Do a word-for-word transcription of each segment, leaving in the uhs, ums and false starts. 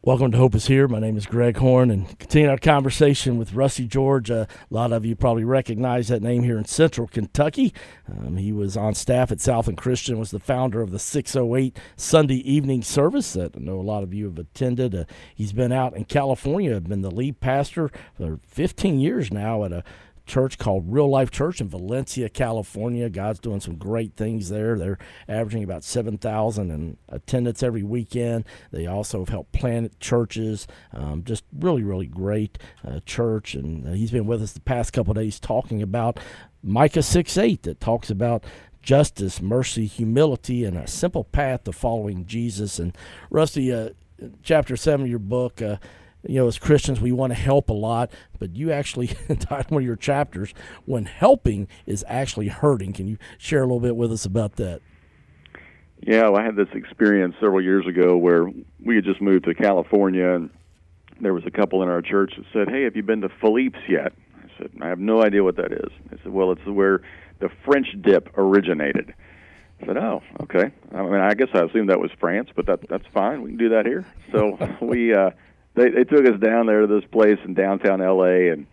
Welcome to Hope is Here. My name is Greg Horn, and continuing our conversation with Rusty George. Uh, a lot of you probably recognize that name here in Central Kentucky. Um, he was on staff at Southland Christian, was the founder of the six oh eight Sunday evening service that I know a lot of you have attended. Uh, he's been out in California, been the lead pastor for fifteen years now at a church called Real Life Church in Valencia, California. God's doing some great things there. They're averaging about seven thousand in attendance every weekend. They also have helped plant churches. Um, just really, really great uh, church. And uh, he's been with us the past couple of days talking about Micah six eight that talks about justice, mercy, humility, and a simple path to following Jesus. And Rusty, uh, chapter seven of your book, uh, you know, as Christians, we want to help a lot, but you actually titled one of your chapters, When Helping is Actually Hurting. Can you share a little bit with us about that? Yeah, well, I had this experience several years ago where we had just moved to California, and there was a couple in our church that said, "Hey, have you been to Philippe's yet?" I said, "I have no idea what that is." They said, "Well, it's where the French dip originated." I said, "Oh, okay. I mean, I guess I assumed that was France, but that that's fine. We can do that here." So we... uh They, they took us down there to this place in downtown L A, and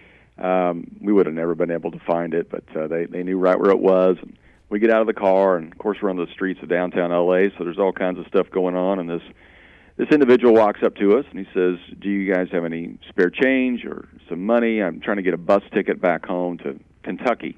um, we would have never been able to find it, but uh, they, they knew right where it was. And we get out of the car, and, of course, we're on the streets of downtown L A, so there's all kinds of stuff going on. And this this individual walks up to us, and he says, "Do you guys have any spare change or some money? I'm trying to get a bus ticket back home to Kentucky."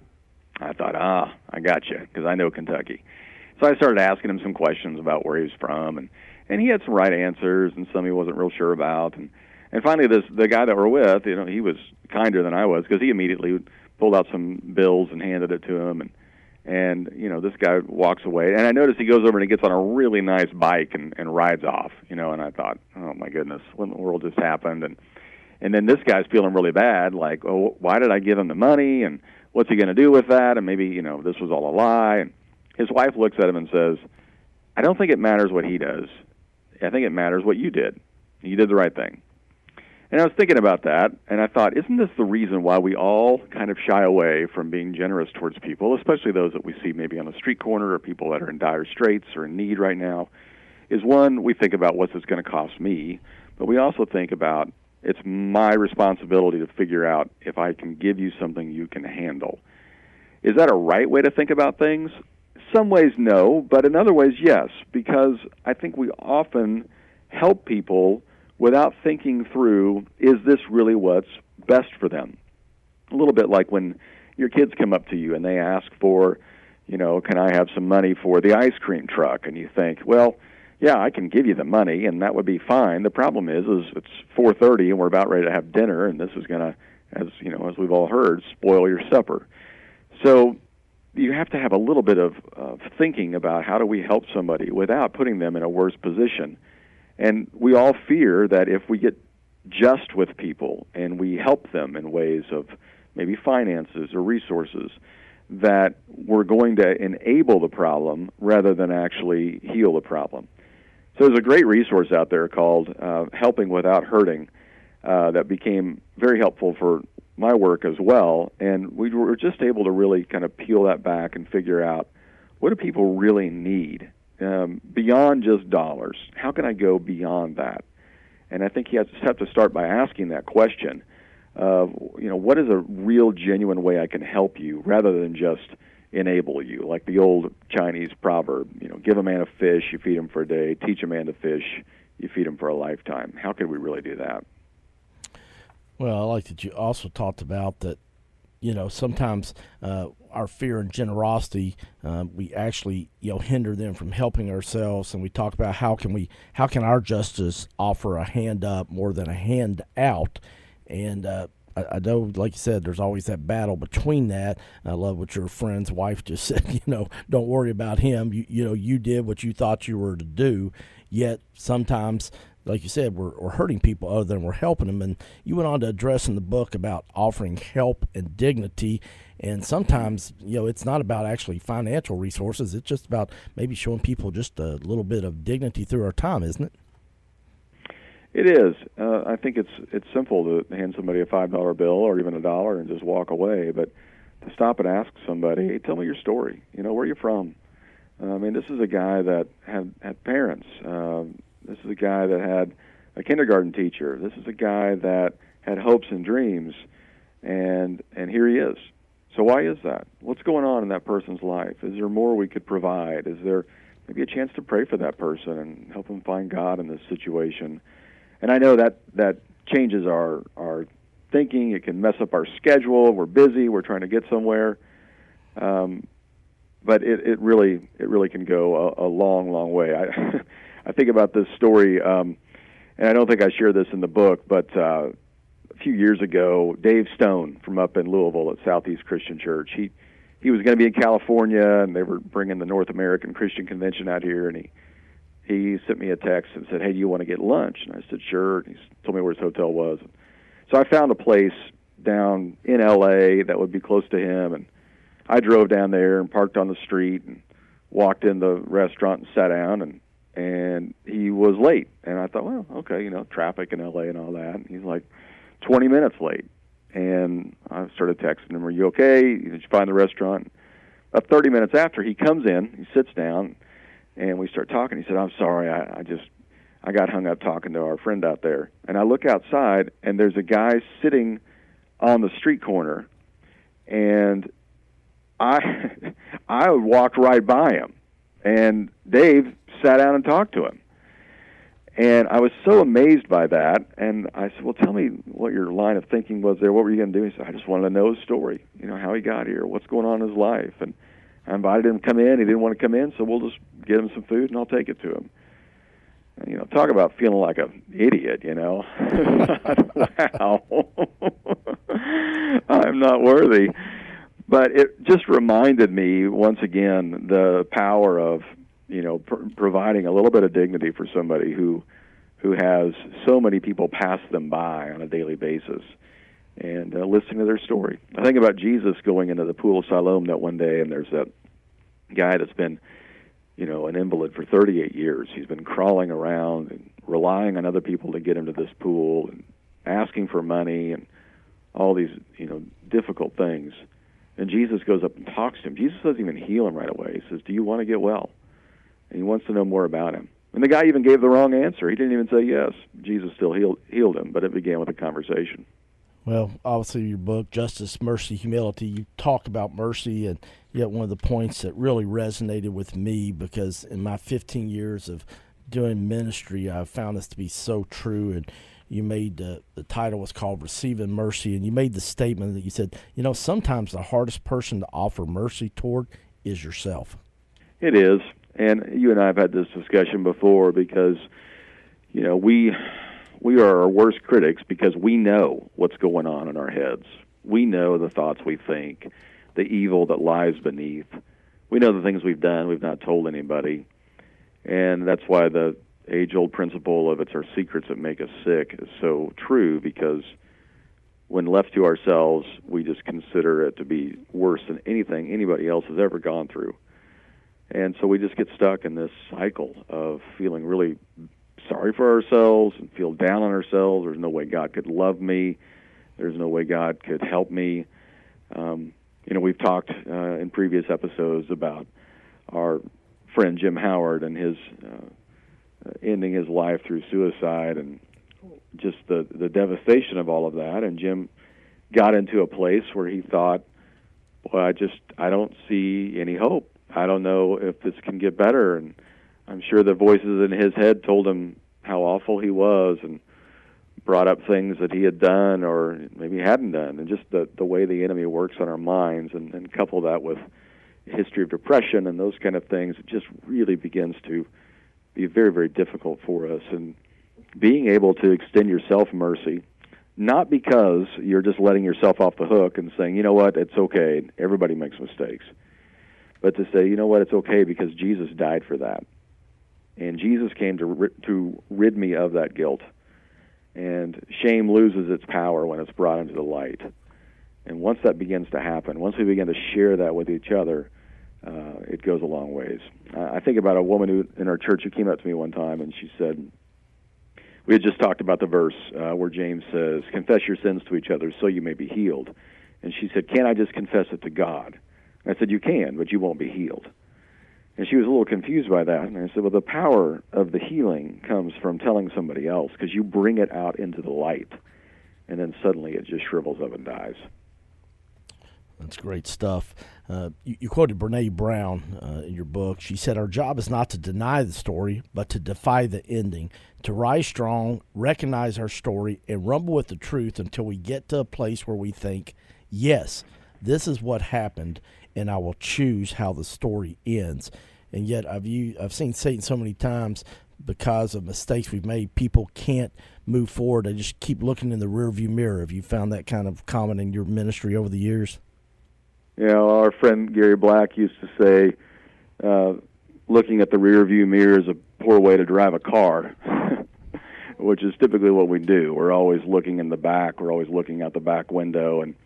I thought, ah, I got you, because I know Kentucky. So I started asking him some questions about where he was from, and And he had some right answers, and some he wasn't real sure about. And, and finally, this the guy that we're with, you know, he was kinder than I was, because he immediately pulled out some bills and handed it to him. And, and you know, this guy walks away. And I noticed he goes over and he gets on a really nice bike and, and rides off, you know. And I thought, oh, my goodness, what in the world just happened? And, and then this guy's feeling really bad, like, oh, why did I give him the money? And what's he going to do with that? And maybe, you know, this was all a lie. And his wife looks at him and says, "I don't think it matters what he does. I think it matters what you did. You did the right thing." And I was thinking about that, and I thought, isn't this the reason why we all kind of shy away from being generous towards people, especially those that we see maybe on the street corner or people that are in dire straits or in need right now? Is one, we think about what's this going to cost me, but we also think about it's my responsibility to figure out if I can give you something you can handle. Is that a right way to think about things? Some ways, no, but in other ways, yes, because I think we often help people without thinking through, is this really what's best for them? A little bit like when your kids come up to you and they ask for, you know, can I have some money for the ice cream truck? And you think, well, yeah, I can give you the money, and that would be fine. The problem is, is it's four thirty, and we're about ready to have dinner, and this is going to, as you know, as we've all heard, spoil your supper. So you have to have a little bit of, of thinking about how do we help somebody without putting them in a worse position. And we all fear that if we get just with people and we help them in ways of maybe finances or resources, that we're going to enable the problem rather than actually heal the problem. So there's a great resource out there called uh, Helping Without Hurting uh, that became very helpful for my work as well, and we were just able to really kind of peel that back and figure out, what do people really need um, beyond just dollars? How can I go beyond that? And I think you have to, have to start by asking that question of, you know, what is a real, genuine way I can help you rather than just enable you, like the old Chinese proverb, you know, give a man a fish, you feed him for a day, teach a man to fish, you feed him for a lifetime. How can we really do that? Well, I like that you also talked about that, you know, sometimes uh, our fear and generosity, uh, we actually, you know, hinder them from helping ourselves. And we talk about how can we, how can our justice offer a hand up more than a hand out? And uh, I, I know, like you said, there's always that battle between that. And I love what your friend's wife just said, you know, don't worry about him. You, you know, you did what you thought you were to do. Yet sometimes, like you said, we're, we're hurting people other than we're helping them. And you went on to address in the book about offering help and dignity. And sometimes, you know, it's not about actually financial resources. It's just about maybe showing people just a little bit of dignity through our time, isn't it? It is. Uh, I think it's it's simple to hand somebody a five dollar bill or even a dollar and just walk away. But to stop and ask somebody, hey, tell me your story. You know, where are you from? I mean, this is a guy that had, had parents. Uh, This is a guy that had a kindergarten teacher. This is a guy that had hopes and dreams, and and here he is. So why is that? What's going on in that person's life? Is there more we could provide? Is there maybe a chance to pray for that person and help them find God in this situation? And I know that that changes our our thinking. It can mess up our schedule. We're busy. We're trying to get somewhere. Um, but it, it really it really can go a, a long, long way. I I think about this story, um, and I don't think I share this in the book, but uh, a few years ago, Dave Stone from up in Louisville at Southeast Christian Church, he he was going to be in California, and they were bringing the North American Christian Convention out here, and he he sent me a text and said, "Hey, do you want to get lunch?" And I said, "Sure." And he told me where his hotel was. So I found a place down in L A that would be close to him, and I drove down there and parked on the street and walked in the restaurant and sat down, and and he was late. And I thought, well, okay, you know, traffic in L A and all that. And he's like twenty minutes late. And I started texting him, "Are you okay? Did you find the restaurant?" About thirty minutes after, he comes in, he sits down, and we start talking. He said, "I'm sorry, I, I just, I got hung up talking to our friend out there." And I look outside, and there's a guy sitting on the street corner, and I I walked right by him, and Dave sat down and talked to him. And I was so amazed by that, and I said, "Well, tell me what your line of thinking was there. What were you going to do?" He said, "I just wanted to know his story, you know, how he got here, what's going on in his life." And I invited him to come in. He didn't want to come in, so we'll just get him some food, and I'll take it to him. And, you know, talk about feeling like an idiot, you know. Wow. I'm not worthy. But it just reminded me, once again, the power of, you know, pr- providing a little bit of dignity for somebody who who has so many people pass them by on a daily basis, and uh, listening to their story. I think about Jesus going into the pool of Siloam that one day, and there's that guy that's been, you know, an invalid for thirty-eight years. He's been crawling around and relying on other people to get him to this pool and asking for money and all these, you know, difficult things. And Jesus goes up and talks to him. Jesus doesn't even heal him right away. He says, "Do you want to get well?" And he wants to know more about him. And the guy even gave the wrong answer. He didn't even say yes. Jesus still healed, healed him, but it began with a conversation. Well, obviously your book, Justice, Mercy, Humility, you talk about mercy, and yet one of the points that really resonated with me, because in my fifteen years of doing ministry, I found this to be so true. And you made uh, the title was called Receiving Mercy, and you made the statement that you said, you know, sometimes the hardest person to offer mercy toward is yourself. It is. And you and I have had this discussion before, because, you know, we we are our worst critics because we know what's going on in our heads. We know the thoughts we think, the evil that lies beneath. We know the things we've done we've not told anybody. And that's why the age-old principle of it's our secrets that make us sick is so true, because when left to ourselves, we just consider it to be worse than anything anybody else has ever gone through. And so we just get stuck in this cycle of feeling really sorry for ourselves and feel down on ourselves. There's no way God could love me. There's no way God could help me. Um, you know, we've talked uh, in previous episodes about our friend Jim Howard and his uh, ending his life through suicide, and just the, the devastation of all of that. And Jim got into a place where he thought, well, I just, I don't see any hope. I don't know if this can get better. And I'm sure the voices in his head told him how awful he was and brought up things that he had done or maybe hadn't done. And just the, the way the enemy works on our minds, and, and couple that with history of depression and those kind of things, it just really begins to be very, very difficult for us. And being able to extend yourself mercy, not because you're just letting yourself off the hook and saying, you know what, it's okay, everybody makes mistakes, but to say, you know what, it's okay because Jesus died for that. And Jesus came to rid, to rid me of that guilt. And shame loses its power when it's brought into the light. And once that begins to happen, once we begin to share that with each other, uh, it goes a long ways. Uh, I think about a woman who in our church who came up to me one time, and she said, we had just talked about the verse uh, where James says, confess your sins to each other so you may be healed. And she said, can't I just confess it to God? And I said, you can, but you won't be healed. And she was a little confused by that. And I said, well, the power of the healing comes from telling somebody else, because you bring it out into the light, and then suddenly it just shrivels up and dies. That's great stuff. Uh, you, you quoted Brene Brown uh, in your book. She said, our job is not to deny the story, but to defy the ending, to rise strong, recognize our story, and rumble with the truth until we get to a place where we think, yes, this is what happened, and I will choose how the story ends. And yet I've, used, I've seen Satan so many times, because of mistakes we've made, people can't move forward. They just keep looking in the rearview mirror. Have you found that kind of common in your ministry over the years? You know, our friend Gary Black used to say, uh, looking at the rearview mirror is a poor way to drive a car, which is typically what we do. We're always looking in the back. We're always looking out the back window. And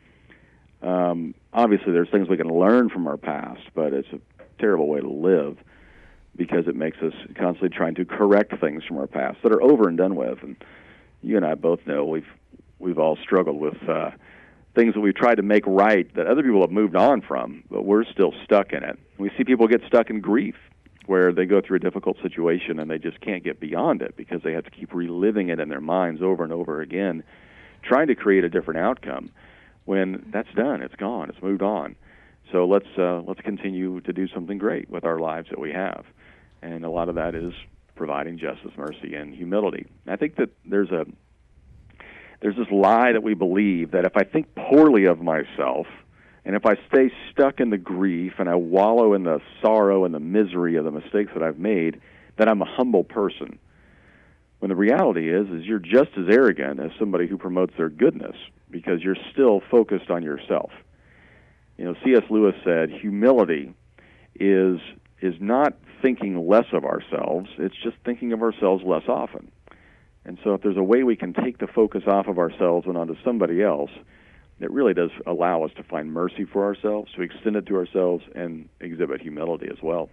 um, obviously there's things we can learn from our past, but it's a terrible way to live, because it makes us constantly trying to correct things from our past that are over and done with. And you and I both know we've we've all struggled with uh, things that we've tried to make right that other people have moved on from, but we're still stuck in it. We see people get stuck in grief, where they go through a difficult situation and they just can't get beyond it because they have to keep reliving it in their minds over and over again, trying to create a different outcome. When that's done, it's gone, it's moved on. So let's uh, let's continue to do something great with our lives that we have. And a lot of that is providing justice, mercy, and humility. I think that there's a there's this lie that we believe that if I think poorly of myself, and if I stay stuck in the grief and I wallow in the sorrow and the misery of the mistakes that I've made, that I'm a humble person. When the reality is, is you're just as arrogant as somebody who promotes their goodness, because you're still focused on yourself. You know, C S Lewis said, humility is is not thinking less of ourselves, it's just thinking of ourselves less often. And so if there's a way we can take the focus off of ourselves and onto somebody else, it really does allow us to find mercy for ourselves, to extend it to ourselves, and exhibit humility as well.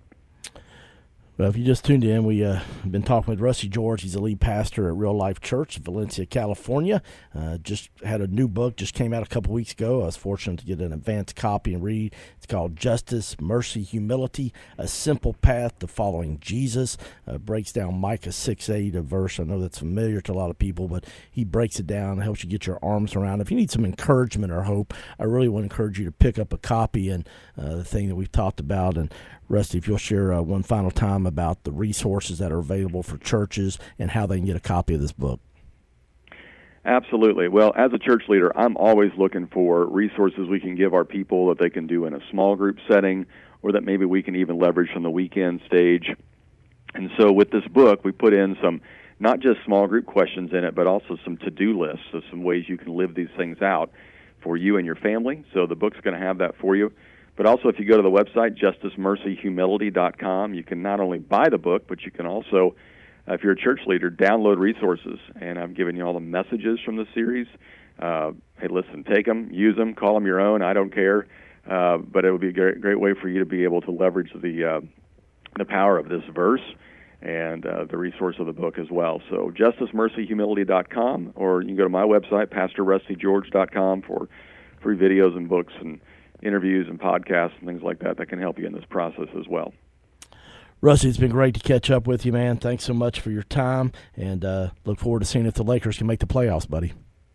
Well, if you just tuned in, we uh, have been talking with Rusty George. He's the lead pastor at Real Life Church in Valencia, California. Uh, just had a new book, just came out a couple weeks ago. I was fortunate to get an advanced copy and read. It's called Justice, Mercy, Humility, A Simple Path to Following Jesus. Uh, breaks down Micah six eight, a verse I know that's familiar to a lot of people, but he breaks it down and helps you get your arms around it. If you need some encouragement or hope, I really want to encourage you to pick up a copy and uh, the thing that we've talked about. And Rusty, if you'll share uh, one final time about the resources that are available for churches and how they can get a copy of this book. Absolutely. Well, as a church leader, I'm always looking for resources we can give our people that they can do in a small group setting, or that maybe we can even leverage from the weekend stage. And so with this book, we put in some, not just small group questions in it, but also some to-do lists of some ways you can live these things out for you and your family. So the book's going to have that for you. But also, if you go to the website, justice mercy humility dot com, you can not only buy the book, but you can also, uh, if you're a church leader, download resources. And I'm giving you all the messages from the series. Uh, hey, listen, take them, use them, call them your own. I don't care. Uh, but it would be a great, great way for you to be able to leverage the uh, the power of this verse and uh, the resource of the book as well. So justice mercy humility dot com, or you can go to my website, pastor rusty george dot com, for free videos and books and interviews and podcasts and things like that that can help you in this process as well. Rusty, it's been great to catch up with you, man. Thanks so much for your time, and uh, look forward to seeing if the Lakers can make the playoffs, buddy.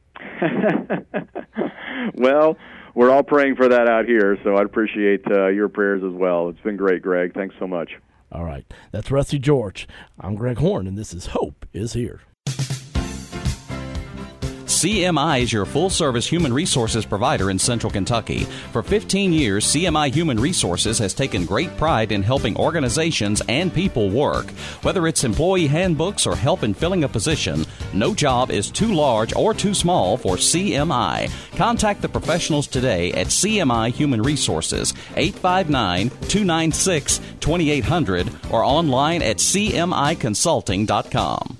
Well, we're all praying for that out here, so I'd appreciate uh, your prayers as well. It's been great, Greg. Thanks so much. All right. That's Rusty George. I'm Greg Horn, and this is Hope is Here. C M I is your full-service human resources provider in Central Kentucky. For fifteen years, C M I Human Resources has taken great pride in helping organizations and people work. Whether it's employee handbooks or help in filling a position, no job is too large or too small for C M I. Contact the professionals today at C M I Human Resources, eight five nine, two nine six, two eight zero zero, or online at c m i consulting dot com.